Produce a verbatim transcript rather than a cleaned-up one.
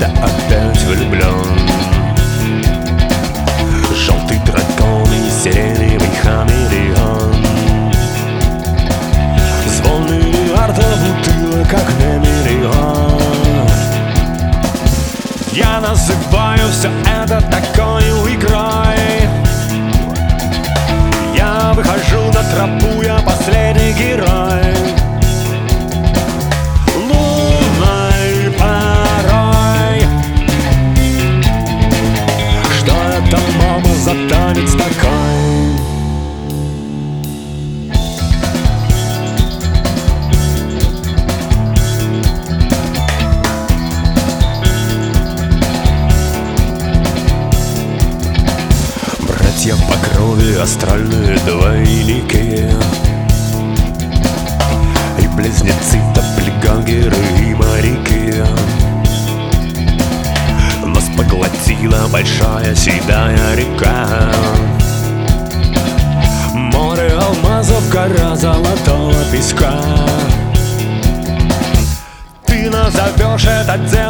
да опять влюблен. Желтый дракон и сиреневый хамелеон, звон миллиарда бутылок, как на миллион. Я называю все это такой игрой. Я выхожу на тропу, я последний герой. Лунной порой. Что это, мама, за танец такой? Братья по крови, астральные двойники и близнецы, доppelgangеры и моряки. Нас поглотила большая седая река, море алмазов, гора золотого песка. Ты назовешь этот день